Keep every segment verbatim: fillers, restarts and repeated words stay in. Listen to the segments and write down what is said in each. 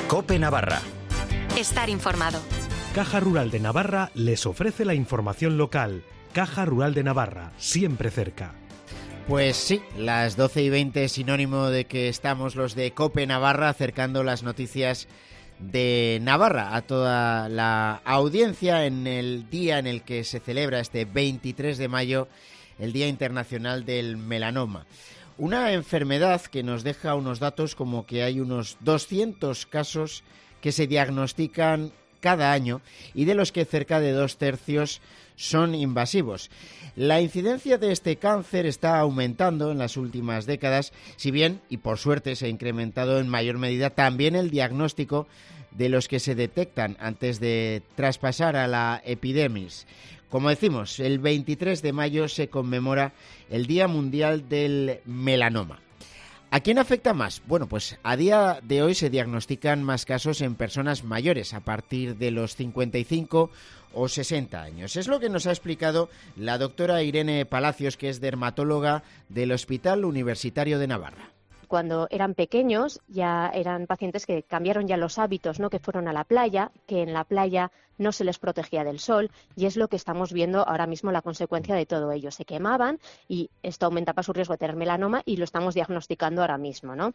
COPE Navarra. Estar informado. Caja Rural de Navarra les ofrece la información local. Caja Rural de Navarra, siempre cerca. Pues sí, las doce y veinte, sinónimo de que estamos los de COPE Navarra acercando las noticias de Navarra a toda la audiencia en el día en el que se celebra este veintitrés de mayo, el Día Internacional del Melanoma. Una enfermedad que nos deja unos datos como que hay unos doscientos casos que se diagnostican cada año y de los que cerca de dos tercios son invasivos. La incidencia de este cáncer está aumentando en las últimas décadas, si bien, y por suerte, se ha incrementado en mayor medida también el diagnóstico de los que se detectan antes de traspasar a la epidemis. Como decimos, el veintitrés de mayo se conmemora el Día Mundial del Melanoma. ¿A quién afecta más? Bueno, pues a día de hoy se diagnostican más casos en personas mayores, a partir de los cincuenta y cinco o sesenta años. Es lo que nos ha explicado la doctora Irene Palacios, que es dermatóloga del Hospital Universitario de Navarra. Cuando eran pequeños ya eran pacientes que cambiaron ya los hábitos, ¿no? Que fueron a la playa, que en la playa no se les protegía del sol, y es lo que estamos viendo ahora mismo, la consecuencia de todo ello. Se quemaban y esto aumentaba su riesgo de tener melanoma y lo estamos diagnosticando ahora mismo, ¿no?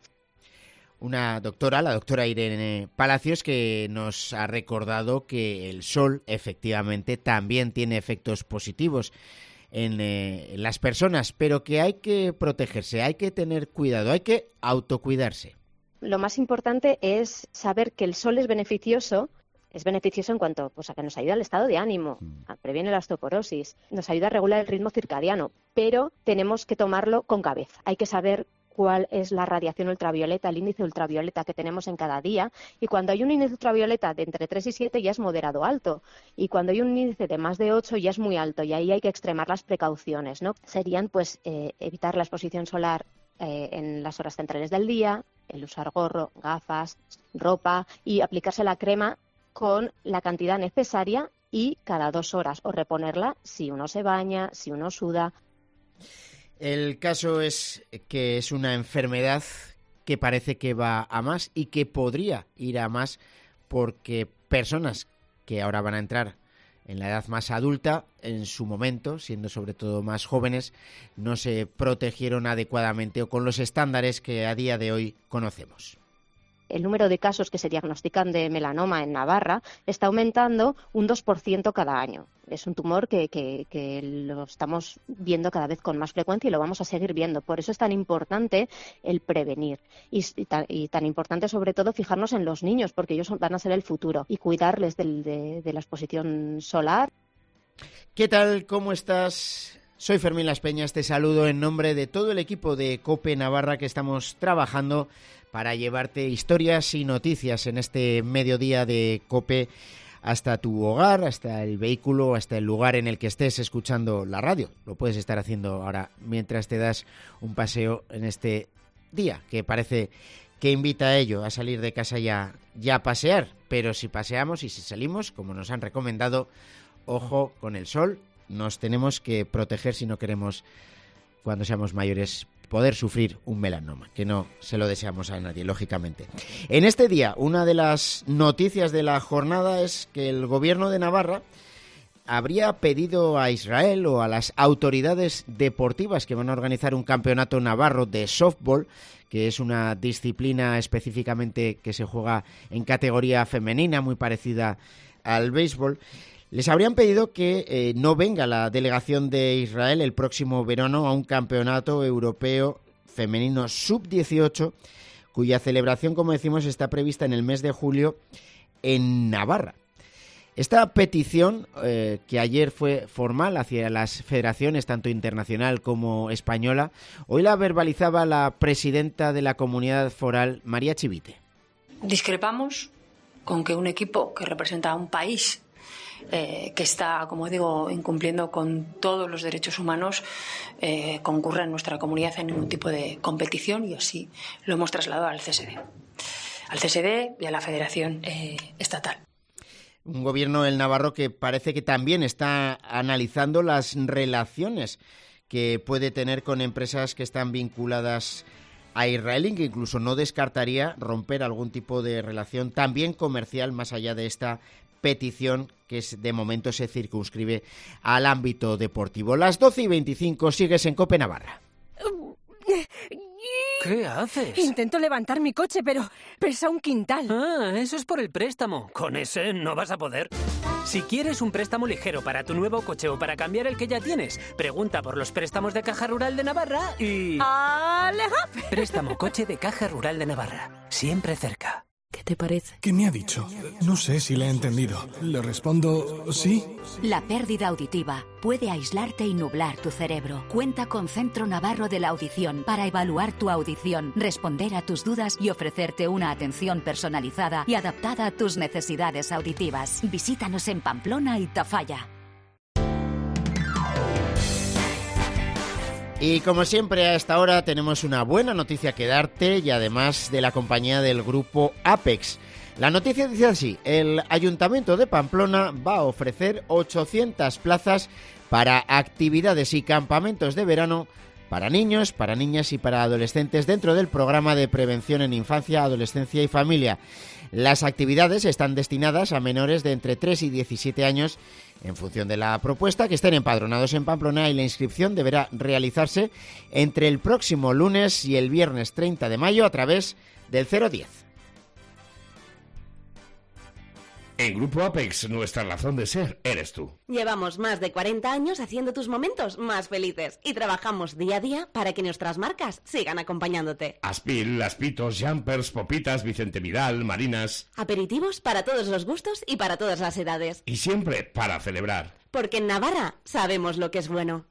Una doctora, la doctora Irene Palacios, que nos ha recordado que el sol efectivamente también tiene efectos positivos en eh, las personas, pero que hay que protegerse, hay que tener cuidado, hay que autocuidarse. Lo más importante es saber que el sol es beneficioso, es beneficioso en cuanto pues, a que nos ayuda al estado de ánimo, a previene la osteoporosis, nos ayuda a regular el ritmo circadiano, pero tenemos que tomarlo con cabeza. Hay que saber cuál es la radiación ultravioleta, el índice ultravioleta que tenemos en cada día, y cuando hay un índice ultravioleta de entre tres y siete ya es moderado alto, y cuando hay un índice de más de ocho ya es muy alto, y ahí hay que extremar las precauciones, ¿no? Serían pues eh, evitar la exposición solar eh, en las horas centrales del día, el usar gorro, gafas, ropa y aplicarse la crema con la cantidad necesaria y cada dos horas, o reponerla si uno se baña, si uno suda. El caso es que es una enfermedad que parece que va a más y que podría ir a más porque personas que ahora van a entrar en la edad más adulta, en su momento, siendo sobre todo más jóvenes, no se protegieron adecuadamente o con los estándares que a día de hoy conocemos. El número de casos que se diagnostican de melanoma en Navarra está aumentando un dos por ciento cada año. Es un tumor que, que, que lo estamos viendo cada vez con más frecuencia y lo vamos a seguir viendo. Por eso es tan importante el prevenir y, y, tan, y tan importante sobre todo fijarnos en los niños, porque ellos van a ser el futuro, y cuidarles del, de, de la exposición solar. ¿Qué tal? ¿Cómo estás? Soy Fermín Las Peñas, te saludo en nombre de todo el equipo de COPE Navarra que estamos trabajando para llevarte historias y noticias en este mediodía de COPE hasta tu hogar, hasta el vehículo, hasta el lugar en el que estés escuchando la radio. Lo puedes estar haciendo ahora mientras te das un paseo en este día, que parece que invita a ello, a salir de casa ya, ya a pasear. Pero si paseamos y si salimos, como nos han recomendado, ojo con el sol, nos tenemos que proteger si no queremos, cuando seamos mayores, poder sufrir un melanoma, que no se lo deseamos a nadie, lógicamente. En este día, una de las noticias de la jornada es que el gobierno de Navarra habría pedido a Israel o a las autoridades deportivas que van a organizar un campeonato navarro de softball, que es una disciplina específicamente que se juega en categoría femenina, muy parecida al béisbol. Les habrían pedido que eh, no venga la delegación de Israel el próximo verano a un campeonato europeo femenino sub dieciocho, cuya celebración, como decimos, está prevista en el mes de julio en Navarra. Esta petición, eh, que ayer fue formal hacia las federaciones, tanto internacional como española, hoy la verbalizaba la presidenta de la comunidad foral, María Chivite. Discrepamos con que un equipo que representa a un país Eh, que está, como digo, incumpliendo con todos los derechos humanos, eh, concurra en nuestra comunidad en ningún tipo de competición, y así lo hemos trasladado al C S D, al C S D y a la Federación eh, Estatal. Un gobierno, el navarro, que parece que también está analizando las relaciones que puede tener con empresas que están vinculadas a Israel, que incluso no descartaría romper algún tipo de relación también comercial más allá de esta petición que es, de momento se circunscribe al ámbito deportivo. Las doce y veinticinco, sigues en COPE Navarra. ¿Qué haces? Intento levantar mi coche, pero pesa un quintal. Ah, eso es por el préstamo. Con ese no vas a poder. Si quieres un préstamo ligero para tu nuevo coche o para cambiar el que ya tienes, pregunta por los préstamos de Caja Rural de Navarra y... ¡Aleja! Préstamo coche de Caja Rural de Navarra. Siempre cerca. ¿Qué te parece? ¿Qué me ha dicho? No sé si le he entendido. Le respondo sí. La pérdida auditiva puede aislarte y nublar tu cerebro. Cuenta con Centro Navarro de la Audición para evaluar tu audición, responder a tus dudas y ofrecerte una atención personalizada y adaptada a tus necesidades auditivas. Visítanos en Pamplona y Tafalla. Y como siempre a esta hora tenemos una buena noticia que darte y además de la compañía del grupo Apex. La noticia dice así: el Ayuntamiento de Pamplona va a ofrecer ochocientas plazas para actividades y campamentos de verano para niños, para niñas y para adolescentes dentro del programa de prevención en infancia, adolescencia y familia. Las actividades están destinadas a menores de entre tres y diecisiete años en función de la propuesta, que estén empadronados en Pamplona, y la inscripción deberá realizarse entre el próximo lunes y el viernes treinta de mayo a través del cero diez. En Grupo Apex, nuestra razón de ser eres tú. Llevamos más de cuarenta años haciendo tus momentos más felices y trabajamos día a día para que nuestras marcas sigan acompañándote. Aspil, Aspitos, Jumpers, Popitas, Vicente Vidal, Marinas... Aperitivos para todos los gustos y para todas las edades. Y siempre para celebrar. Porque en Navarra sabemos lo que es bueno.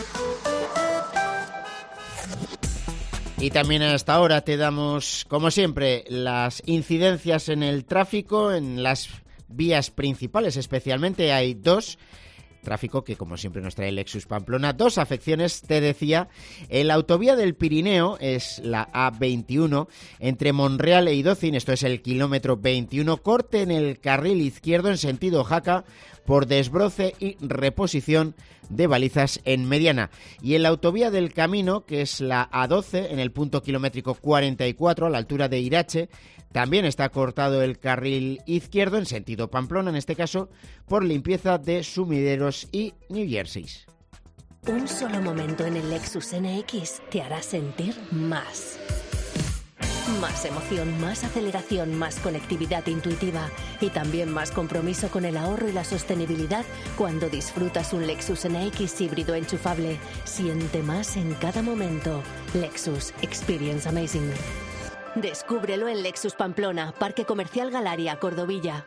Y también a esta hora te damos, como siempre, las incidencias en el tráfico, en las vías principales especialmente. Hay dos, tráfico que como siempre nos trae Lexus Pamplona, dos afecciones, te decía. En la autovía del Pirineo es la A veintiuno, entre Monreal e Idocin, esto es el kilómetro veintiuno, corte en el carril izquierdo en sentido Jaca por desbroce y reposición de balizas en mediana. Y en la autovía del Camino, que es la A doce, en el punto kilométrico cuarenta y cuatro, a la altura de Irache, también está cortado el carril izquierdo en sentido Pamplona, en este caso por limpieza de sumideros y New Jerseys. Un solo momento en el Lexus N X te hará sentir más. Más emoción, más aceleración, más conectividad intuitiva y también más compromiso con el ahorro y la sostenibilidad cuando disfrutas un Lexus N X híbrido enchufable. Siente más en cada momento. Lexus Experience Amazing. Descúbrelo en Lexus Pamplona, Parque Comercial Galaria, Cordovilla.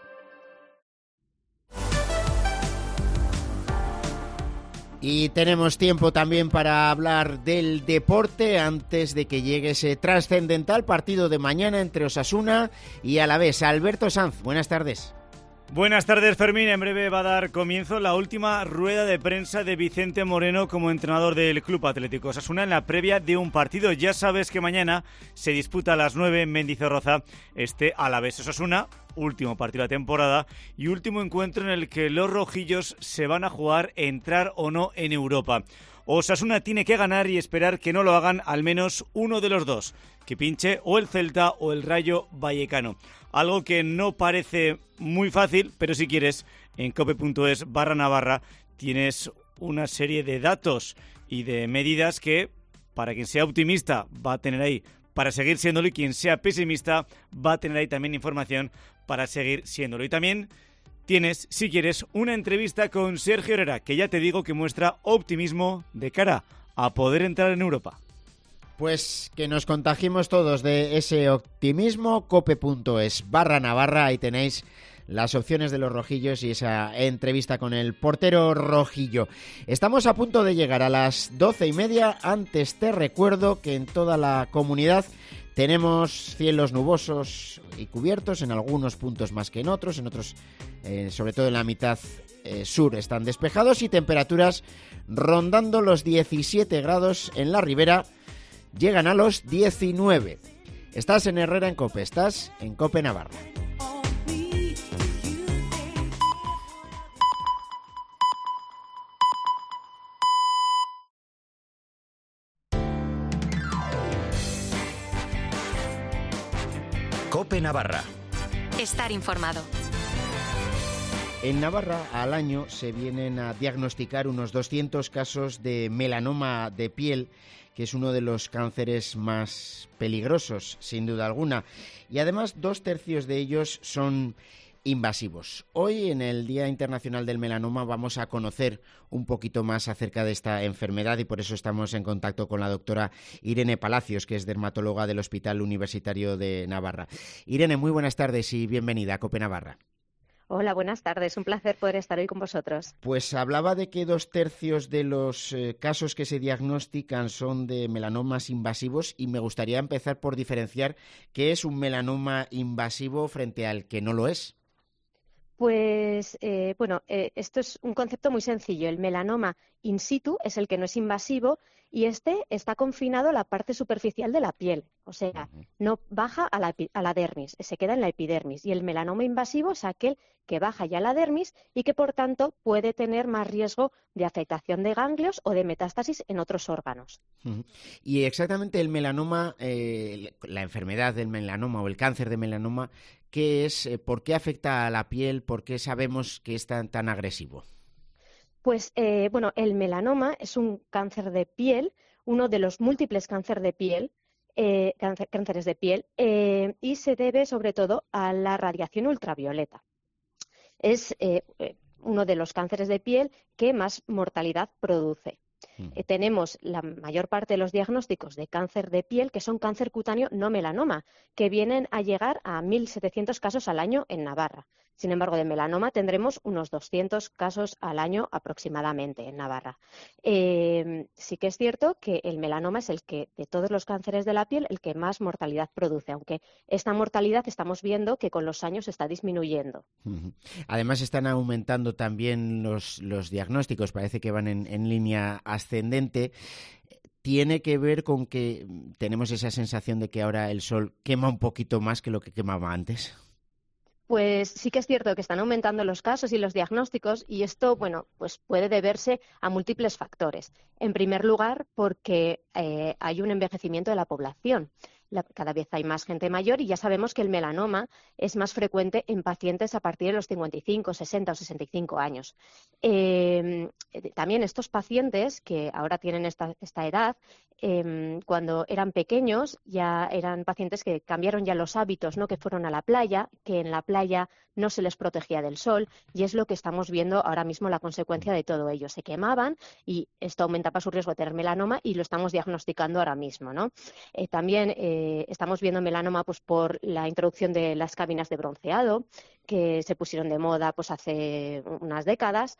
Y tenemos tiempo también para hablar del deporte antes de que llegue ese trascendental partido de mañana entre Osasuna y Alavés. Alberto Sanz, buenas tardes. Buenas tardes, Fermín. En breve va a dar comienzo la última rueda de prensa de Vicente Moreno como entrenador del Club Atlético Osasuna en la previa de un partido. Ya sabes que mañana se disputa a las nueve en Mendizorroza este Alavés Osasuna, último partido de la temporada y último encuentro en el que los rojillos se van a jugar entrar o no en Europa. Osasuna tiene que ganar y esperar que no lo hagan al menos uno de los dos, que pinche o el Celta o el Rayo Vallecano. Algo que no parece muy fácil, pero si quieres, en cope.es barra Navarra tienes una serie de datos y de medidas que, para quien sea optimista, va a tener ahí para seguir siéndolo, y quien sea pesimista va a tener ahí también información para seguir siéndolo. Y también tienes, si quieres, una entrevista con Sergio Herrera, que ya te digo que muestra optimismo de cara a poder entrar en Europa. Pues que nos contagiemos todos de ese optimismo. Cope.es barra Navarra, ahí tenéis las opciones de los rojillos y esa entrevista con el portero rojillo. Estamos a punto de llegar a las doce y media. Antes te recuerdo que en toda la comunidad tenemos cielos nubosos y cubiertos, en algunos puntos más que en otros, en otros, eh, sobre todo en la mitad eh, sur, están despejados, y temperaturas rondando los diecisiete grados en la ribera. Llegan a los diecinueve. Estás en Herrera en Cope, estás en Cope Navarra. COPE Navarra. Estar informado. En Navarra, al año, se vienen a diagnosticar unos doscientos casos de melanoma de piel, que es uno de los cánceres más peligrosos, sin duda alguna. Y además, dos tercios de ellos son invasivos. Hoy, en el Día Internacional del Melanoma, vamos a conocer un poquito más acerca de esta enfermedad y por eso estamos en contacto con la doctora Irene Palacios, que es dermatóloga del Hospital Universitario de Navarra. Irene, muy buenas tardes y bienvenida a COPE Navarra. Hola, buenas tardes. Un placer poder estar hoy con vosotros. Pues hablaba de que dos tercios de los eh, casos que se diagnostican son de melanomas invasivos y me gustaría empezar por diferenciar qué es un melanoma invasivo frente al que no lo es. Pues, eh, bueno, eh, esto es un concepto muy sencillo. El melanoma in situ es el que no es invasivo y este está confinado a la parte superficial de la piel, o sea, no baja a la, a la dermis, se queda en la epidermis. Y el melanoma invasivo es aquel que baja ya a la dermis y que, por tanto, puede tener más riesgo de afectación de ganglios o de metástasis en otros órganos. Y exactamente el melanoma, eh, la enfermedad del melanoma o el cáncer de melanoma, ¿qué es? ¿Por qué afecta a la piel? ¿Por qué sabemos que es tan, tan agresivo? Pues, eh, bueno, el melanoma es un cáncer de piel, uno de los múltiples cáncer de piel, eh, cáncer, cánceres de piel, eh, y se debe sobre todo a la radiación ultravioleta. Es eh, uno de los cánceres de piel que más mortalidad produce. Eh, tenemos la mayor parte de los diagnósticos de cáncer de piel que son cáncer cutáneo no melanoma, que vienen a llegar a mil setecientos casos al año en Navarra. Sin embargo, de melanoma tendremos unos doscientos casos al año aproximadamente en Navarra. Eh, sí que es cierto que el melanoma es el que, de todos los cánceres de la piel, el que más mortalidad produce, aunque esta mortalidad estamos viendo que con los años está disminuyendo. Además, están aumentando también los, los diagnósticos, parece que van en, en línea ascendente. ¿Tiene que ver con que tenemos esa sensación de que ahora el sol quema un poquito más que lo que quemaba antes? Pues sí que es cierto que están aumentando los casos y los diagnósticos y esto, bueno, pues puede deberse a múltiples factores. En primer lugar, porque eh, hay un envejecimiento de la población. La, cada vez hay más gente mayor y ya sabemos que el melanoma es más frecuente en pacientes a partir de los cincuenta y cinco, sesenta o sesenta y cinco años. Eh, también estos pacientes que ahora tienen esta, esta edad, eh, cuando eran pequeños ya eran pacientes que cambiaron ya los hábitos, ¿no? Que fueron a la playa, que en la playa no se les protegía del sol y es lo que estamos viendo ahora mismo la consecuencia de todo ello. Se quemaban y esto aumentaba su riesgo de tener melanoma y lo estamos diagnosticando ahora mismo, ¿no? Eh, también eh, estamos viendo melanoma pues, por la introducción de las cabinas de bronceado que se pusieron de moda pues, hace unas décadas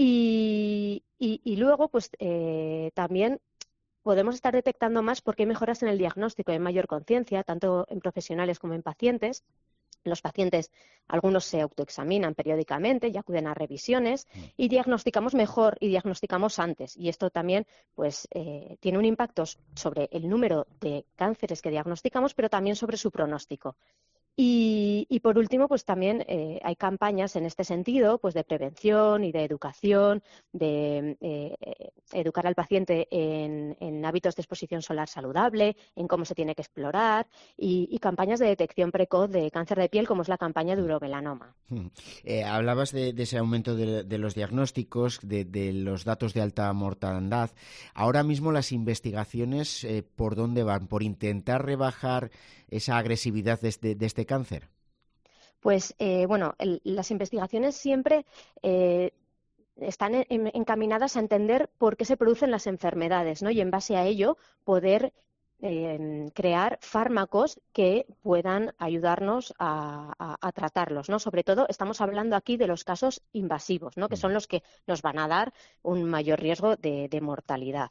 y, y, y luego pues eh, también podemos estar detectando más porque hay mejoras en el diagnóstico, hay mayor conciencia, tanto en profesionales como en pacientes. Los pacientes, algunos se autoexaminan periódicamente y acuden a revisiones y diagnosticamos mejor y diagnosticamos antes. Y esto también pues, eh, tiene un impacto sobre el número de cánceres que diagnosticamos, pero también sobre su pronóstico. Y, y por último, pues también eh, hay campañas en este sentido, pues de prevención y de educación, de eh, educar al paciente en, en hábitos de exposición solar saludable, en cómo se tiene que explorar y, y campañas de detección precoz de cáncer de piel, como es la campaña de uromelanoma. Eh, hablabas de, de ese aumento de, de los diagnósticos, de, de los datos de alta mortandad. Ahora mismo las investigaciones, eh, ¿por dónde van? ¿Por intentar rebajar esa agresividad de este, de este cáncer? Pues, eh, bueno, el, las investigaciones siempre eh, están en, en, encaminadas a entender por qué se producen las enfermedades, ¿no? Y en base a ello poder eh, crear fármacos que puedan ayudarnos a, a, a tratarlos, ¿no? Sobre todo estamos hablando aquí de los casos invasivos, ¿no? Que son los que nos van a dar un mayor riesgo de, de mortalidad.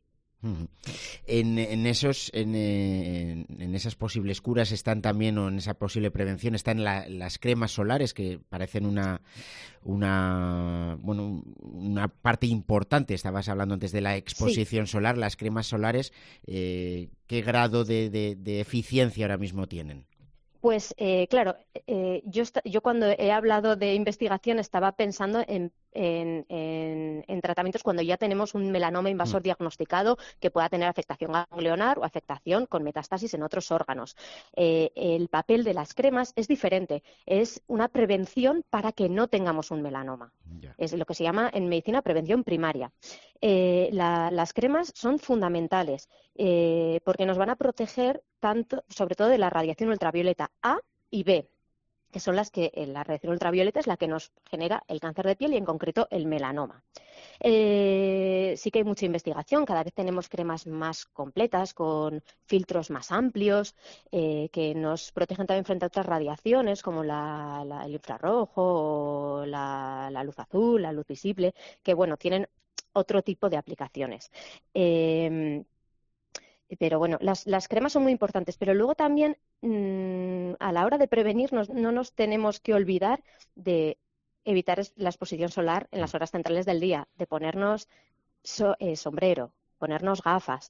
En, en esos en, en, en esas posibles curas están también, o en esa posible prevención, están la, las cremas solares que parecen una una bueno una parte importante. Estabas hablando antes de la exposición sí. solar. Las cremas solares, eh, ¿qué grado de, de, de eficiencia ahora mismo tienen? Pues eh, claro, eh, yo, yo cuando he hablado de investigación estaba pensando en en, en, en tratamientos cuando ya tenemos un melanoma invasor mm. diagnosticado que pueda tener afectación ganglionar o afectación con metástasis en otros órganos. Eh, el papel de las cremas es diferente, es una prevención para que no tengamos un melanoma. Yeah. Es lo que se llama en medicina prevención primaria. Eh, la, las cremas son fundamentales eh, porque nos van a proteger tanto, sobre todo de la radiación ultravioleta A y B, que son las que la radiación ultravioleta es la que nos genera el cáncer de piel y en concreto el melanoma. Eh, sí que hay mucha investigación, cada vez tenemos cremas más completas con filtros más amplios eh, que nos protegen también frente a otras radiaciones como la, la, el infrarrojo o la, la luz azul, la luz visible, que bueno, tienen otro tipo de aplicaciones. Eh, Pero bueno, las, las cremas son muy importantes, pero luego también mmm, a la hora de prevenirnos no nos tenemos que olvidar de evitar la exposición solar en las horas centrales del día, de ponernos so, eh, sombrero, ponernos gafas,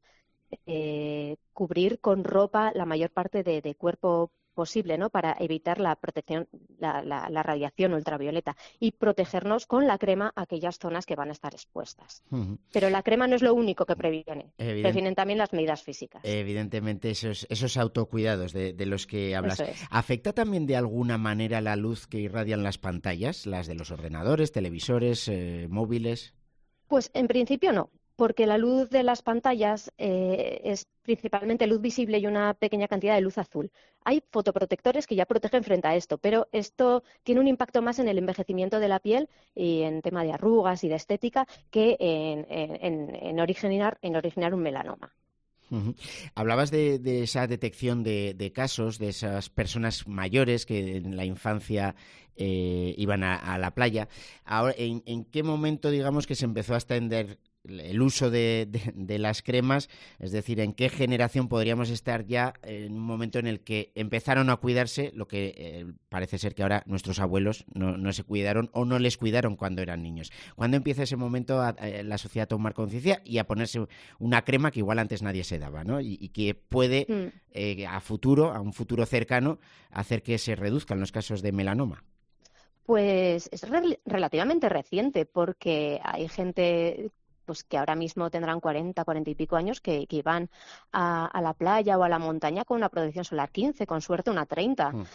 eh, cubrir con ropa la mayor parte de, de cuerpo posible, ¿no? Para evitar la protección, la, la, la radiación ultravioleta y protegernos con la crema aquellas zonas que van a estar expuestas. Uh-huh. Pero la crema no es lo único que previene, Evident... previenen también las medidas físicas. Evidentemente esos, esos autocuidados de, de los que hablas. Es. ¿Afecta también de alguna manera la luz que irradian las pantallas, las de los ordenadores, televisores, eh, móviles? Pues en principio no. Porque la luz de las pantallas eh, es principalmente luz visible y una pequeña cantidad de luz azul. Hay fotoprotectores que ya protegen frente a esto, pero esto tiene un impacto más en el envejecimiento de la piel y en tema de arrugas y de estética que en, en, en, originar, en originar un melanoma. Uh-huh. Hablabas de, de esa detección de, de casos, de esas personas mayores que en la infancia eh, iban a, a la playa. Ahora, ¿en, en qué momento, digamos, que se empezó a extender el uso de, de, de las cremas? Es decir, ¿en qué generación podríamos estar ya en un momento en el que empezaron a cuidarse, lo que eh, parece ser que ahora nuestros abuelos no, no se cuidaron o no les cuidaron cuando eran niños? ¿Cuándo empieza ese momento a, a la sociedad a tomar conciencia y a ponerse una crema que igual antes nadie se daba, ¿no? Y, y que puede mm. eh, a futuro, a un futuro cercano, hacer que se reduzcan los casos de melanoma? Pues es re- relativamente reciente porque hay gente pues que ahora mismo tendrán cuarenta, cuarenta y pico años, que, que iban a, a la playa o a la montaña con una protección solar quince, con suerte una treinta. Mm.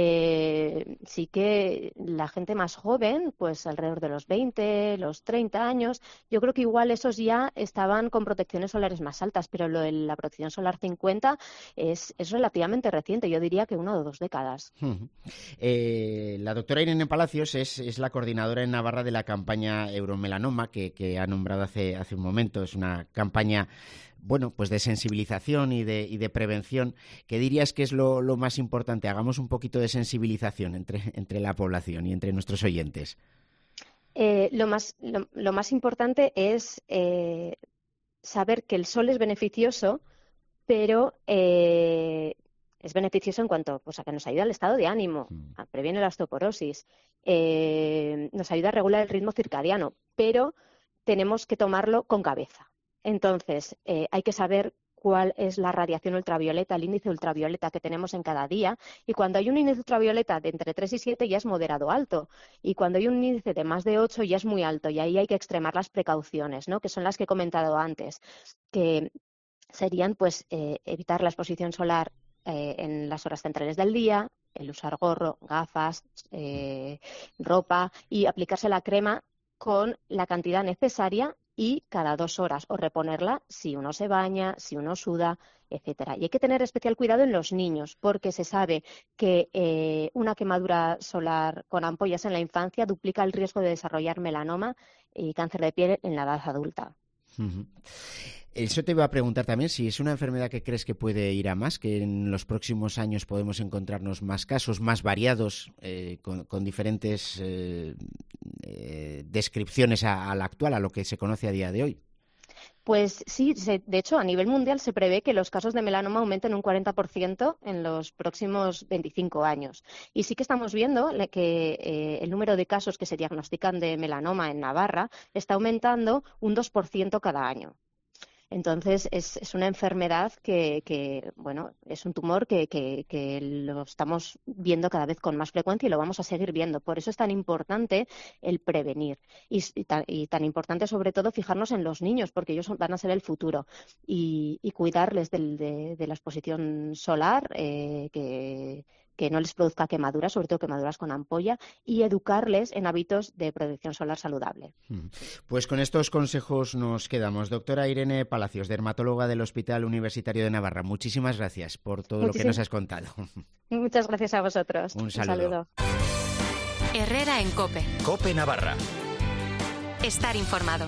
Eh, sí que la gente más joven, pues alrededor de los veinte, los treinta años, yo creo que igual esos ya estaban con protecciones solares más altas, pero lo de la protección solar cincuenta es, es relativamente reciente, yo diría que una o dos décadas. Mm. Eh, la doctora Irene Palacios es, es la coordinadora en Navarra de la campaña Euromelanoma que, que ha nombrado hace hace un momento. Es una campaña, bueno, pues de sensibilización y de, y de prevención. ¿Qué dirías que es lo, lo más importante? Hagamos un poquito de sensibilización entre, entre la población y entre nuestros oyentes. Eh, lo, más, lo, lo más importante es eh, saber que el sol es beneficioso, pero eh, es beneficioso en cuanto pues, a que nos ayuda al estado de ánimo, mm. previene la osteoporosis, eh, nos ayuda a regular el ritmo circadiano, pero tenemos que tomarlo con cabeza. Entonces, eh, hay que saber cuál es la radiación ultravioleta, el índice ultravioleta que tenemos en cada día, y cuando hay un índice ultravioleta de entre tres y siete ya es moderado alto, y cuando hay un índice de más de ocho ya es muy alto, y ahí hay que extremar las precauciones, ¿no? Que son las que he comentado antes, que serían pues eh, evitar la exposición solar eh, en las horas centrales del día, el usar gorro, gafas, eh, ropa y aplicarse la crema con la cantidad necesaria y cada dos horas, o reponerla si uno se baña, si uno suda, etcétera. Y hay que tener especial cuidado en los niños, porque se sabe que eh, una quemadura solar con ampollas en la infancia duplica el riesgo de desarrollar melanoma y cáncer de piel en la edad adulta. Uh-huh. Eso te iba a preguntar también, si es una enfermedad que crees que puede ir a más, que en los próximos años podemos encontrarnos más casos, más variados, eh, con, con diferentes eh, eh, descripciones a, a la actual, a lo que se conoce a día de hoy. Pues sí, se, de hecho, a nivel mundial se prevé que los casos de melanoma aumenten un cuarenta por ciento en los próximos veinticinco años. Y sí que estamos viendo que eh, el número de casos que se diagnostican de melanoma en Navarra está aumentando un dos por ciento cada año. Entonces, es, es una enfermedad que, que, bueno, es un tumor que, que, que lo estamos viendo cada vez con más frecuencia y lo vamos a seguir viendo. Por eso es tan importante el prevenir y, y, tan, y tan importante, sobre todo, fijarnos en los niños, porque ellos son, van a ser el futuro y, y cuidarles del, de, de la exposición solar, eh, que que no les produzca quemaduras, sobre todo quemaduras con ampolla, y educarles en hábitos de protección solar saludable. Pues con estos consejos nos quedamos. Doctora Irene Palacios, dermatóloga del Hospital Universitario de Navarra, muchísimas gracias por todo Muchísimas... lo que nos has contado. Muchas gracias a vosotros. Un saludo. Un saludo. Herrera en COPE. COPE Navarra. Estar informado.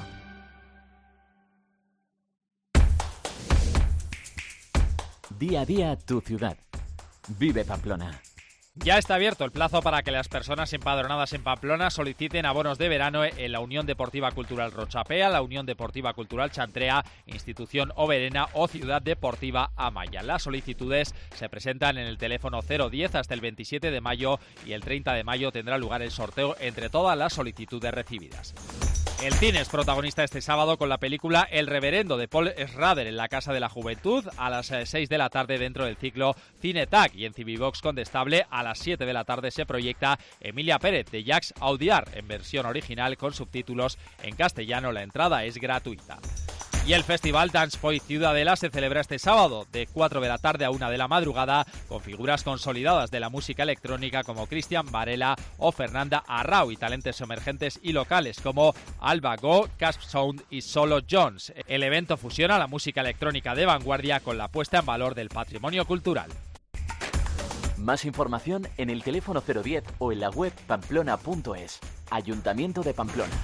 Día a día tu ciudad. Vive Pamplona. Ya está abierto el plazo para que las personas empadronadas en Pamplona soliciten abonos de verano en la Unión Deportiva Cultural Rochapea, la Unión Deportiva Cultural Chantrea, Institución Oberena o Ciudad Deportiva Amaya. Las solicitudes se presentan en el teléfono cero diez hasta el veintisiete de mayo y el treinta de mayo tendrá lugar el sorteo entre todas las solicitudes recibidas. El cine es protagonista este sábado con la película El Reverendo de Paul Schrader en la Casa de la Juventud a las seis de la tarde dentro del ciclo Cinetac, y en Civivox Condestable a las siete de la tarde se proyecta Emilia Pérez de Jacques Audiard en versión original con subtítulos en castellano. La entrada es gratuita. Y el festival Dance Point Ciudadela se celebra este sábado de cuatro de la tarde a una de la madrugada con figuras consolidadas de la música electrónica como Cristian Varela o Fernanda Arrau y talentos emergentes y locales como Alba Go, Casp Sound y Solo Jones. El evento fusiona la música electrónica de vanguardia con la puesta en valor del patrimonio cultural. Más información en el teléfono cero diez o en la web pamplona punto es. Ayuntamiento de Pamplona.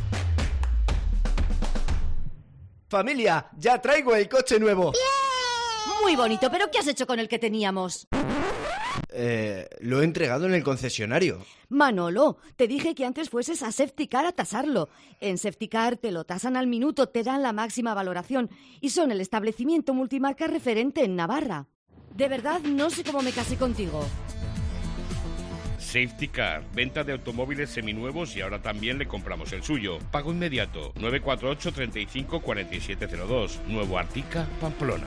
Familia, ya traigo el coche nuevo. ¡Bien! Muy bonito, pero ¿qué has hecho con el que teníamos? Eh, lo he entregado en el concesionario. Manolo, te dije que antes fueses a Safetycar a tasarlo. En Safetycar te lo tasan al minuto, te dan la máxima valoración y son el establecimiento multimarca referente en Navarra. De verdad, no sé cómo me casé contigo. Safetycar, venta de automóviles seminuevos y ahora también le compramos el suyo. Pago inmediato, nueve cuatro ocho, treinta y cinco, cuarenta y siete cero dos. Nuevo Artica, Pamplona.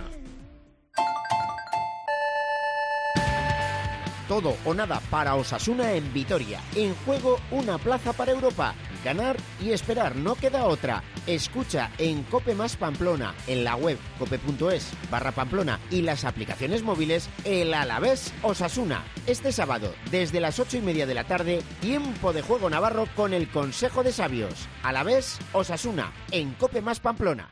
Todo o nada para Osasuna en Vitoria. En juego una plaza para Europa. Ganar y esperar, no queda otra. Escucha en Cope Más Pamplona, en la web cope.es barra Pamplona y las aplicaciones móviles el Alavés Osasuna. Este sábado, desde las ocho y media de la tarde, tiempo de juego navarro con el Consejo de Sabios. Alavés Osasuna, en Cope Más Pamplona.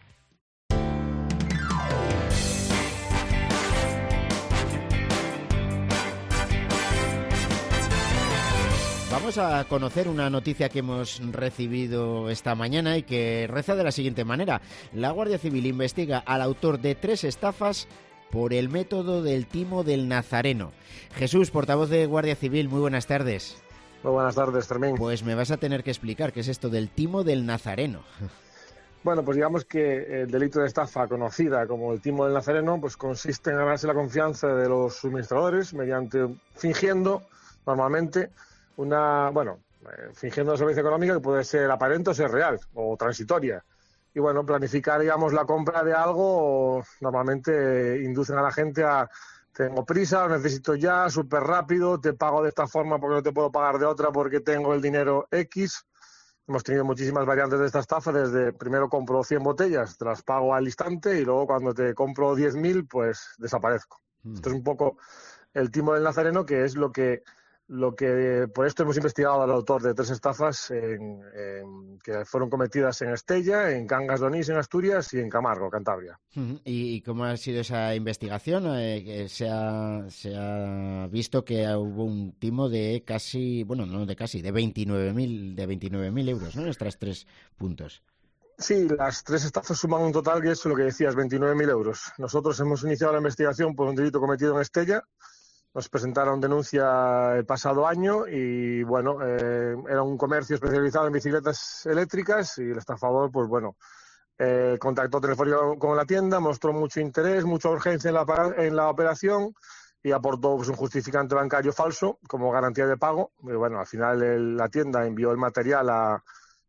Vamos a conocer una noticia que hemos recibido esta mañana y que reza de la siguiente manera. La Guardia Civil investiga al autor de tres estafas por el método del timo del Nazareno. Jesús, portavoz de Guardia Civil, muy buenas tardes. Muy buenas tardes, Fermín. Pues me vas a tener que explicar qué es esto del timo del Nazareno. Bueno, pues digamos que el delito de estafa conocida como el timo del Nazareno pues consiste en ganarse la confianza de los suministradores mediante fingiendo normalmente una, bueno, eh, fingiendo una solvencia económica que puede ser aparente o ser real o transitoria. Y bueno, planificar, digamos, la compra de algo o normalmente eh, inducen a la gente a tengo prisa, lo necesito ya, súper rápido, te pago de esta forma porque no te puedo pagar de otra porque tengo el dinero X. Hemos tenido muchísimas variantes de esta estafa, desde primero compro cien botellas, te las pago al instante y luego cuando te compro diez mil, pues desaparezco. Mm. Esto es un poco el timo del Nazareno, que es lo que Lo que por esto hemos investigado al autor de tres estafas en, en, que fueron cometidas en Estella, en Cangas de Onís, en Asturias, y en Camargo, Cantabria. ¿Y cómo ha sido esa investigación? Eh, se, ha, se ha visto que hubo un timo de casi, bueno, no de casi, de veintinueve mil de veintinueve mil euros, ¿no? Nuestras tres puntos. Sí, las tres estafas suman un total que es lo que decías, veintinueve mil euros. Nosotros hemos iniciado la investigación por un delito cometido en Estella. Nos presentaron denuncia el pasado año y, bueno, eh, era un comercio especializado en bicicletas eléctricas y el estafador, pues bueno, eh, contactó telefónico con la tienda, mostró mucho interés, mucha urgencia en la, en la operación y aportó pues, un justificante bancario falso como garantía de pago. Y, bueno, al final el, la tienda envió el material a,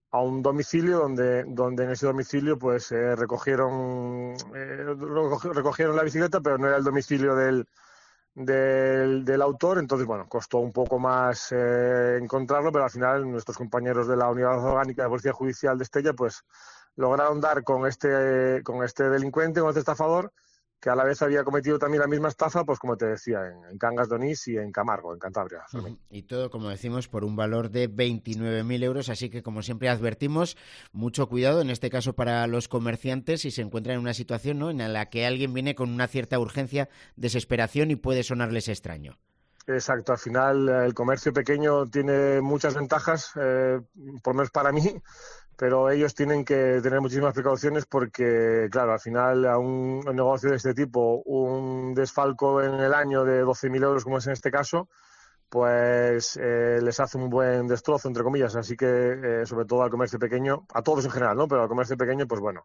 a un domicilio donde, donde en ese domicilio pues eh, recogieron, eh, recogieron la bicicleta, pero no era el domicilio del, del, del autor. Entonces, bueno, costó un poco más eh, encontrarlo, pero al final nuestros compañeros de la Unidad Orgánica de Policía Judicial de Estella pues lograron dar con este, con este delincuente, con este estafador, que a la vez había cometido también la misma estafa, pues como te decía, en, en Cangas de Onís y en Camargo, en Cantabria. Uh-huh. Y todo, como decimos, por un valor de veintinueve mil euros, así que, como siempre advertimos, mucho cuidado, en este caso para los comerciantes, si se encuentran en una situación, ¿no?, en la que alguien viene con una cierta urgencia, desesperación y puede sonarles extraño. Exacto, al final el comercio pequeño tiene muchas ventajas, eh, por lo menos para mí, pero ellos tienen que tener muchísimas precauciones porque, claro, al final a un negocio de este tipo, un desfalco en el año de doce mil euros, como es en este caso, pues eh, les hace un buen destrozo, entre comillas. Así que, eh, sobre todo al comercio pequeño, a todos en general, ¿no? Pero al comercio pequeño, pues bueno,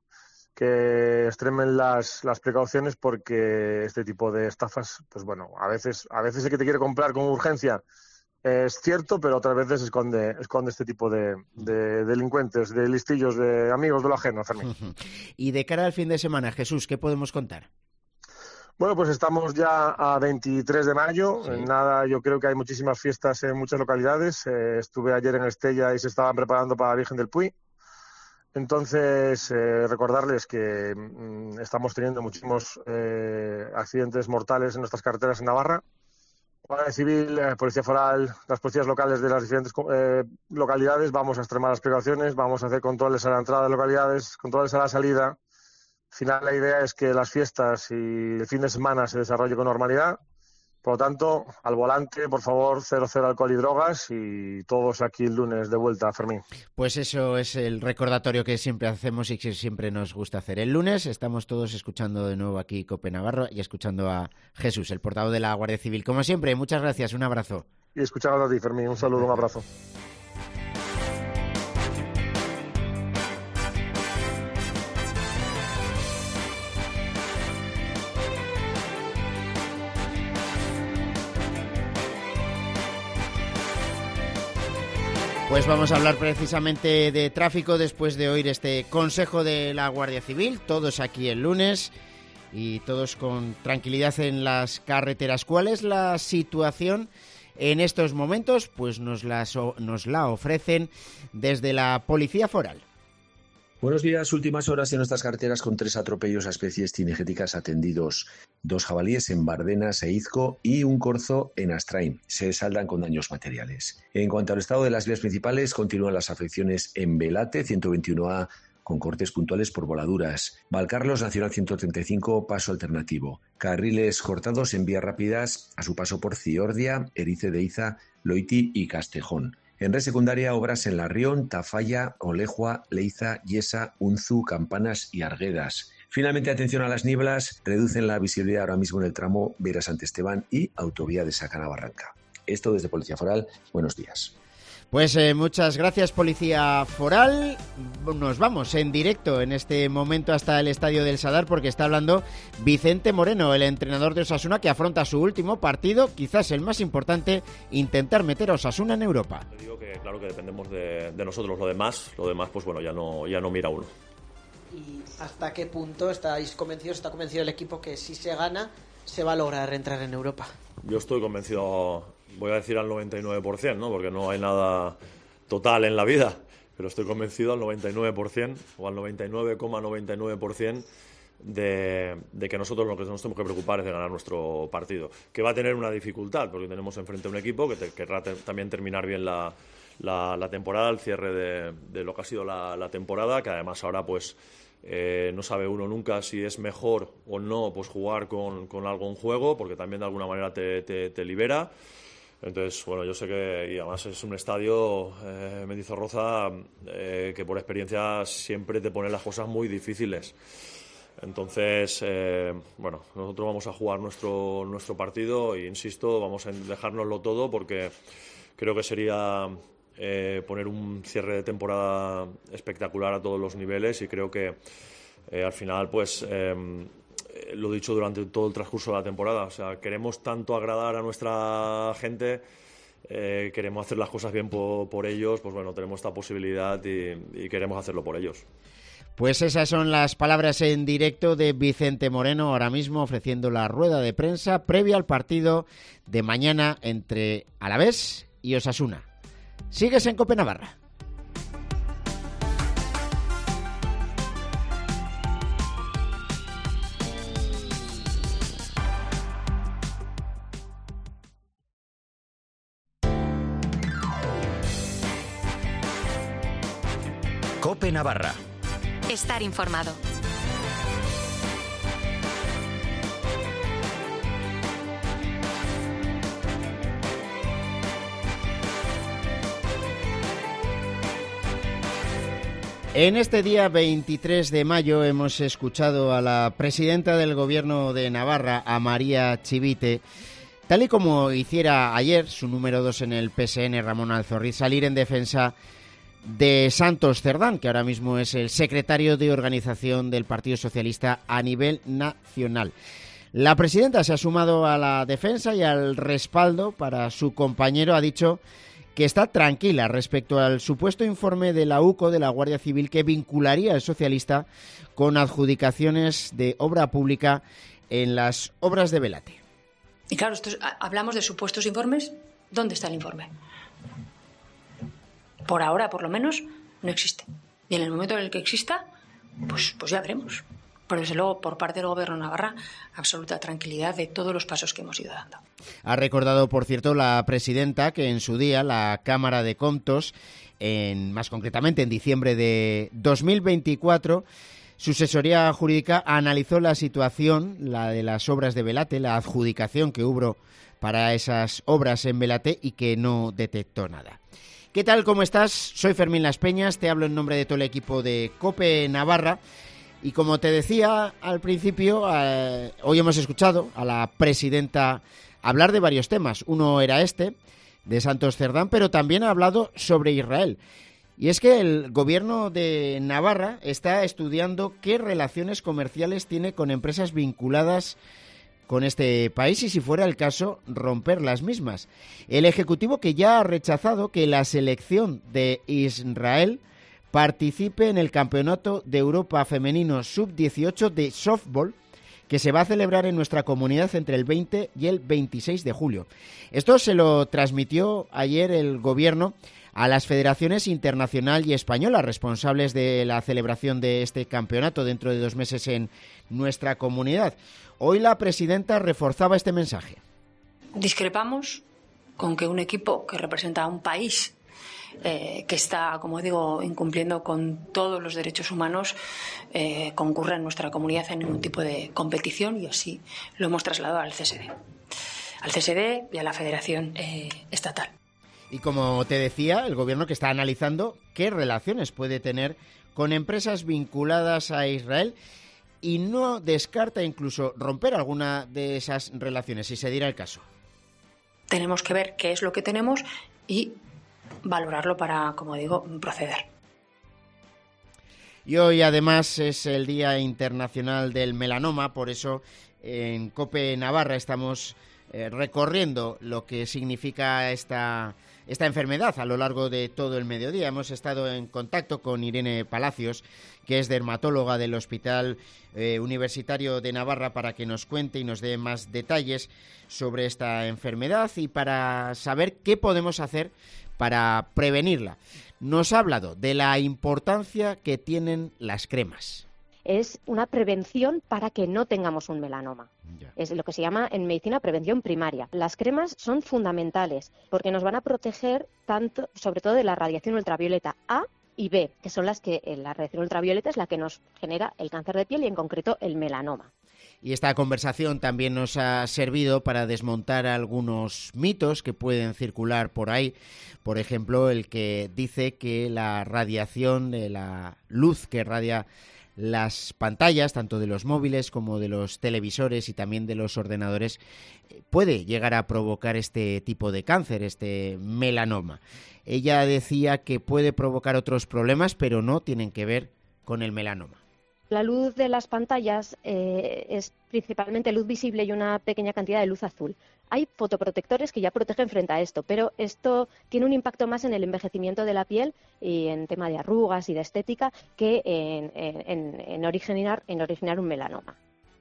que extremen las, las precauciones porque este tipo de estafas, pues bueno, a veces, a veces el que te quiere comprar con urgencia es cierto, pero otras veces esconde, esconde este tipo de, de delincuentes, de listillos, de amigos de lo ajeno, Fermín. Y de cara al fin de semana, Jesús, ¿qué podemos contar? Bueno, pues estamos ya a veintitrés de mayo. Sí. En nada, yo creo que hay muchísimas fiestas en muchas localidades. Eh, estuve ayer en Estella y se estaban preparando para la Virgen del Puy. Entonces, eh, recordarles que mm, estamos teniendo muchísimos eh, accidentes mortales en nuestras carreteras en Navarra. Guardia Civil, eh, Policía Foral, las policías locales de las diferentes eh, localidades, vamos a extremar las precauciones, vamos a hacer controles a la entrada de localidades, controles a la salida. Al final, la idea es que las fiestas y el fin de semana se desarrolle con normalidad. Por lo tanto, al volante, por favor, cero, cero alcohol y drogas, y todos aquí el lunes de vuelta, Fermín. Pues eso es el recordatorio que siempre hacemos y que siempre nos gusta hacer. El lunes estamos todos escuchando de nuevo aquí Cope Navarra y escuchando a Jesús, el portavoz de la Guardia Civil. Como siempre, muchas gracias, un abrazo. Y escuchando a ti, Fermín, un saludo, un abrazo. Pues vamos a hablar precisamente de tráfico después de oír este consejo de la Guardia Civil, todos aquí el lunes y todos con tranquilidad en las carreteras. ¿Cuál es la situación en estos momentos? Pues nos la, nos la ofrecen desde la Policía Foral. Buenos días. Últimas horas en nuestras carreteras con tres atropellos a especies cinegéticas atendidos. Dos jabalíes en Bardenas e Izco y un corzo en Astrain. Se saldan con daños materiales. En cuanto al estado de las vías principales, continúan las afecciones en Velate, ciento veintiuno A, con cortes puntuales por voladuras. Valcarlos, Nacional ciento treinta y cinco, paso alternativo. Carriles cortados en vías rápidas a su paso por Ciordia, Erice de Iza, Loiti y Castejón. En red secundaria, obras en Larrión, Tafalla, Olejua, Leiza, Yesa, Unzu, Campanas y Arguedas. Finalmente, atención a las nieblas, reducen la visibilidad ahora mismo en el tramo Vera-Sant Esteban y autovía de Sacana-Barranca. Esto desde Policía Foral. Buenos días. Pues eh, muchas gracias, Policía Foral. Nos vamos en directo en este momento hasta el Estadio del Sadar porque está hablando Vicente Moreno, el entrenador de Osasuna, que afronta su último partido, quizás el más importante, intentar meter a Osasuna en Europa. Te digo que claro que dependemos de, de nosotros, lo demás, lo demás pues bueno, ya no, ya no mira uno. ¿Y hasta qué punto estáis convencidos, está convencido el equipo que si se gana se va a lograr reentrar en Europa? Yo estoy convencido, voy a decir al noventa y nueve por ciento, ¿no? Porque no hay nada total en la vida, pero estoy convencido al noventa y nueve por ciento o al noventa y nueve coma noventa y nueve por ciento de, de que nosotros lo que nos tenemos que preocupar es de ganar nuestro partido, que va a tener una dificultad porque tenemos enfrente un equipo que te, querrá te, también terminar bien la, la, la temporada, el cierre de, de lo que ha sido la, la temporada, que además ahora pues Eh, no sabe uno nunca si es mejor o no pues jugar con, con algo en juego, porque también de alguna manera te, te, te libera. Entonces, bueno, yo sé que y además es un estadio, eh, Mendizorroza, eh, que por experiencia siempre te pone las cosas muy difíciles. Entonces, eh, bueno, nosotros vamos a jugar nuestro, nuestro partido e insisto, vamos a dejárnoslo todo porque creo que sería Eh, poner un cierre de temporada espectacular a todos los niveles y creo que eh, al final pues eh, lo he dicho durante todo el transcurso de la temporada, o sea, queremos tanto agradar a nuestra gente eh, queremos hacer las cosas bien por, por ellos, pues bueno, tenemos esta posibilidad y, y queremos hacerlo por ellos. Pues esas son las palabras en directo de Vicente Moreno, ahora mismo ofreciendo la rueda de prensa previa al partido de mañana entre Alavés y Osasuna. Sigues en COPE Navarra. COPE Navarra. Estar informado. En este día veintitrés de mayo hemos escuchado a la presidenta del Gobierno de Navarra, a María Chivite, tal y como hiciera ayer su número dos en el P S N, Ramón Alzorriz, salir en defensa de Santos Cerdán, que ahora mismo es el secretario de organización del Partido Socialista a nivel nacional. La presidenta se ha sumado a la defensa y al respaldo para su compañero. Ha dicho que está tranquila respecto al supuesto informe de la U C O, de la Guardia Civil, que vincularía al socialista con adjudicaciones de obra pública en las obras de Belate. Y claro, esto es, hablamos de supuestos informes. ¿Dónde está el informe? Por ahora, por lo menos, no existe. Y en el momento en el que exista, pues, pues ya veremos. Pero desde luego, por parte del Gobierno de Navarra, absoluta tranquilidad de todos los pasos que hemos ido dando. Ha recordado, por cierto, la presidenta que en su día la Cámara de Comptos, en, más concretamente en diciembre de dos mil veinticuatro, su asesoría jurídica analizó la situación, la de las obras de Belate, la adjudicación que hubo para esas obras en Belate y que no detectó nada. ¿Qué tal? ¿Cómo estás? Soy Fermín Las Peñas, te hablo en nombre de todo el equipo de COPE Navarra y como te decía al principio, eh, hoy hemos escuchado a la presidenta hablar de varios temas. Uno era este, de Santos Cerdán, pero también ha hablado sobre Israel. Y es que el Gobierno de Navarra está estudiando qué relaciones comerciales tiene con empresas vinculadas con este país y, si fuera el caso, romper las mismas. El Ejecutivo, que ya ha rechazado que la selección de Israel participe en el Campeonato de Europa Femenino sub dieciocho de softball, que se va a celebrar en nuestra comunidad entre el veinte y el veintiséis de julio. Esto se lo transmitió ayer el Gobierno a las federaciones internacional y española, responsables de la celebración de este campeonato dentro de dos meses en nuestra comunidad. Hoy la presidenta reforzaba este mensaje. Discrepamos con que un equipo que representa a un país eh, que está, como digo, incumpliendo con todos los derechos humanos, eh, concurra en nuestra comunidad en ningún tipo de competición, y así lo hemos trasladado al C S D, al C S D y a la Federación eh, Estatal. Y como te decía, el Gobierno que está analizando qué relaciones puede tener con empresas vinculadas a Israel y no descarta incluso romper alguna de esas relaciones, si se diera el caso. Tenemos que ver qué es lo que tenemos y valorarlo para, como digo, proceder. Y hoy además es el Día Internacional del Melanoma, por eso en COPE Navarra estamos eh, recorriendo lo que significa esta, esta enfermedad a lo largo de todo el mediodía. Hemos estado en contacto con Irene Palacios, que es dermatóloga del Hospital eh, Universitario de Navarra, para que nos cuente y nos dé más detalles sobre esta enfermedad y para saber qué podemos hacer para prevenirla. Nos ha hablado de la importancia que tienen las cremas. Es una prevención para que no tengamos un melanoma. Ya. Es lo que se llama en medicina prevención primaria. Las cremas son fundamentales porque nos van a proteger tanto, sobre todo de la radiación ultravioleta A y B, que son las que la radiación ultravioleta es la que nos genera el cáncer de piel y en concreto el melanoma. Y esta conversación también nos ha servido para desmontar algunos mitos que pueden circular por ahí. Por ejemplo, el que dice que la radiación de la luz que radia las pantallas, tanto de los móviles como de los televisores y también de los ordenadores, puede llegar a provocar este tipo de cáncer, este melanoma. Ella decía que puede provocar otros problemas, pero no tienen que ver con el melanoma. La luz de las pantallas eh, es principalmente luz visible y una pequeña cantidad de luz azul. Hay fotoprotectores que ya protegen frente a esto, pero esto tiene un impacto más en el envejecimiento de la piel y en tema de arrugas y de estética que en, en, en, originar, en originar un melanoma.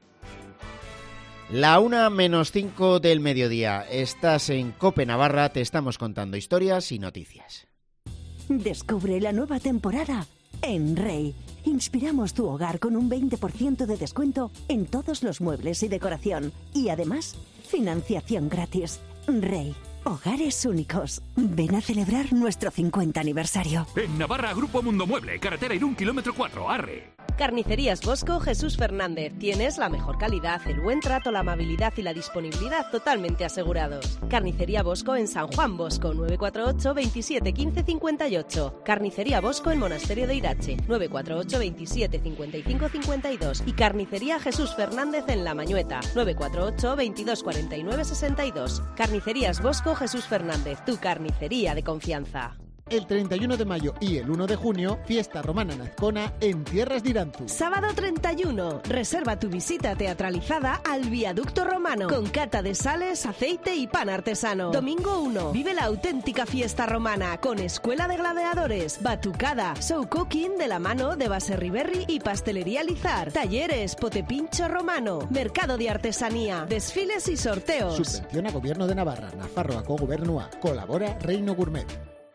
La una menos cinco del mediodía. Estás en COPE Navarra, te estamos contando historias y noticias. Descubre la nueva temporada en Rey. Inspiramos tu hogar con un veinte por ciento de descuento en todos los muebles y decoración. Y además, financiación gratis. Rey. Hogares únicos. Ven a celebrar nuestro cincuenta aniversario. En Navarra, Grupo Mundo Mueble, carretera Irún, kilómetro cuatro, Arre. Carnicerías Bosco Jesús Fernández. Tienes la mejor calidad, el buen trato, la amabilidad y la disponibilidad totalmente asegurados. Carnicería Bosco en San Juan Bosco, nueve cuatro ocho, veintisiete, quince, cincuenta y ocho. Carnicería Bosco en Monasterio de Irache, nueve cuatro ocho, veintisiete, cincuenta y cinco, cincuenta y dos. Y Carnicería Jesús Fernández en La Mañueta, nueve cuatro ocho, veintidós, cuarenta y nueve, sesenta y dos. Carnicerías Bosco Jesús Fernández, tu carnicería de confianza. El treinta y uno de mayo y el uno de junio, fiesta romana en Azcona en Tierras de Irántu. Sábado treinta y uno, reserva tu visita teatralizada al Viaducto Romano, con cata de sales, aceite y pan artesano. Domingo uno, vive la auténtica fiesta romana, con escuela de gladiadores, batucada, show cooking de la mano de Baserriberri y Pastelería Lizar, talleres, potepincho romano, mercado de artesanía, desfiles y sorteos. Subvenciona Gobierno de Navarra, Nafarroako Gobernua, colabora Reino Gourmet.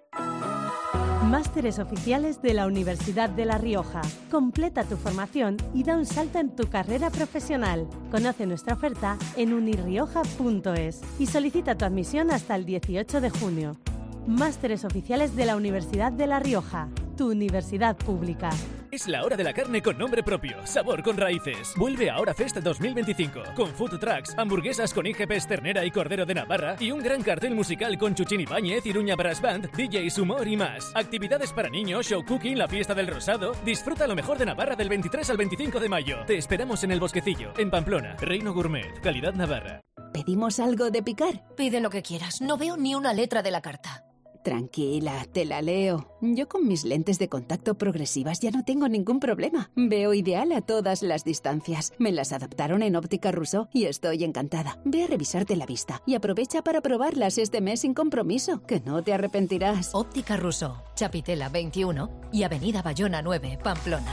Másteres oficiales de la Universidad de La Rioja. Completa tu formación y da un salto en tu carrera profesional. Conoce nuestra oferta en unirrioja punto es y solicita tu admisión hasta el dieciocho de junio. Másteres oficiales de la Universidad de La Rioja, tu universidad pública. Es la hora de la carne con nombre propio, sabor con raíces. Vuelve a Hora Fest dos mil veinticinco, con food trucks, hamburguesas con I G Ps ternera y cordero de Navarra y un gran cartel musical con Chuchín Ibáñez, Iruña Brass Band, D Js, humor y más. Actividades para niños, show cooking, la fiesta del rosado. Disfruta lo mejor de Navarra del veintitrés al veinticinco de mayo. Te esperamos en El Bosquecillo, en Pamplona. Reino Gourmet, calidad Navarra. ¿Pedimos algo de picar? Pide lo que quieras, no veo ni una letra de la carta. Tranquila, te la leo. Yo con mis lentes de contacto progresivas ya no tengo ningún problema. Veo ideal a todas las distancias. Me las adaptaron en Óptica Rousseau y estoy encantada. Ve a revisarte la vista y aprovecha para probarlas este mes sin compromiso, que no te arrepentirás. Óptica Rousseau, Chapitela veintiuno y Avenida Bayona nueve, Pamplona.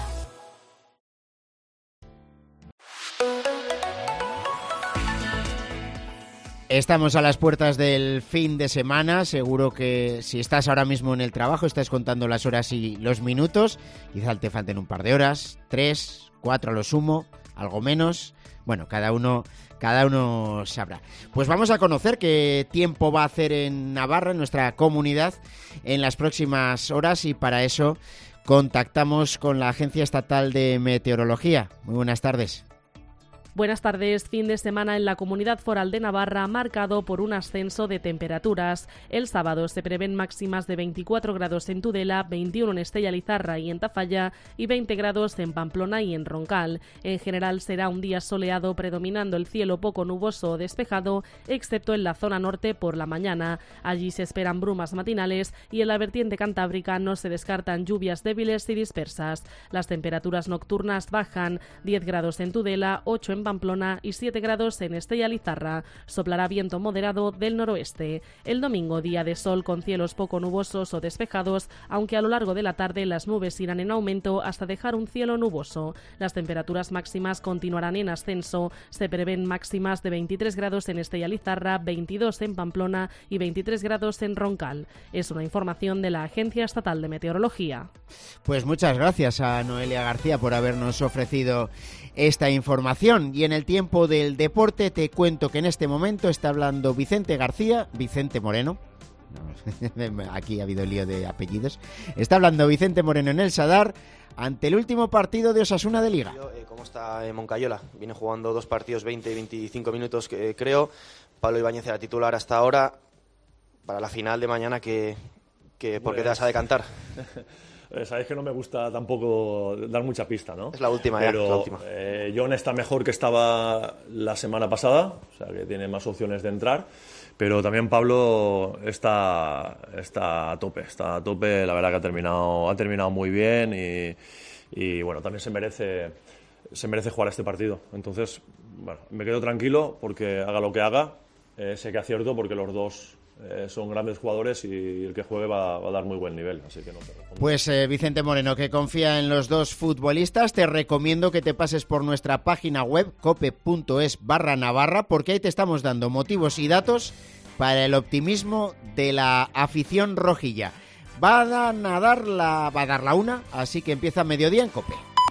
Estamos a las puertas del fin de semana, seguro que si estás ahora mismo en el trabajo, estás contando las horas y los minutos, quizá te falten un par de horas, tres, cuatro a lo sumo, algo menos, bueno, cada uno, cada uno sabrá. Pues vamos a conocer qué tiempo va a hacer en Navarra, en nuestra comunidad, en las próximas horas y para eso contactamos con la Agencia Estatal de Meteorología. Muy buenas tardes. Buenas tardes. Fin de semana en la Comunidad Foral de Navarra marcado por un ascenso de temperaturas. El sábado se prevén máximas de veinticuatro grados en Tudela, veintiuno en Estella Lizarra y en Tafalla y veinte grados en Pamplona y en Roncal. En general será un día soleado predominando el cielo poco nuboso o despejado, excepto en la zona norte por la mañana. Allí se esperan brumas matinales y en la vertiente cantábrica no se descartan lluvias débiles y dispersas. Las temperaturas nocturnas bajan, diez grados en Tudela, ocho en Pamplona y siete grados en Estella Lizarra. Soplará viento moderado del noroeste. El domingo, día de sol con cielos poco nubosos o despejados, aunque a lo largo de la tarde las nubes irán en aumento hasta dejar un cielo nuboso. Las temperaturas máximas continuarán en ascenso. Se prevén máximas de veintitrés grados en Estella Lizarra, veintidós en Pamplona y veintitrés grados en Roncal. Es una información de la Agencia Estatal de Meteorología. Pues muchas gracias a Noelia García por habernos ofrecido esta información. Y en el tiempo del deporte te cuento que en este momento está hablando Vicente García, Vicente Moreno. Aquí ha habido lío de apellidos. Está hablando Vicente Moreno en el Sadar ante el último partido de Osasuna de Liga. ¿Cómo está Moncayola? Viene jugando dos partidos, veinte y veinticinco minutos, que, creo. Pablo Ibáñez era titular hasta ahora. Para la final de mañana, que, que ¿por qué te vas a decantar? Sabéis que no me gusta tampoco dar mucha pista, ¿no? Es la última, Pero, ya, es la última. Eh, John está mejor que estaba la semana pasada, o sea que tiene más opciones de entrar. Pero también Pablo está, está a tope, está a tope. La verdad que ha terminado, ha terminado muy bien y, y bueno, también se merece, se merece jugar este partido. Entonces, bueno, me quedo tranquilo porque haga lo que haga, eh, sé que acierto porque los dos eh, son grandes jugadores y el que juegue va, va a dar muy buen nivel, así que no te respondo. Pues eh, Vicente Moreno, que confía en los dos futbolistas, te recomiendo que te pases por nuestra página web cope.es barra Navarra, porque ahí te estamos dando motivos y datos para el optimismo de la afición rojilla. Va a dar la, va a dar la una, así que empieza mediodía en Cope.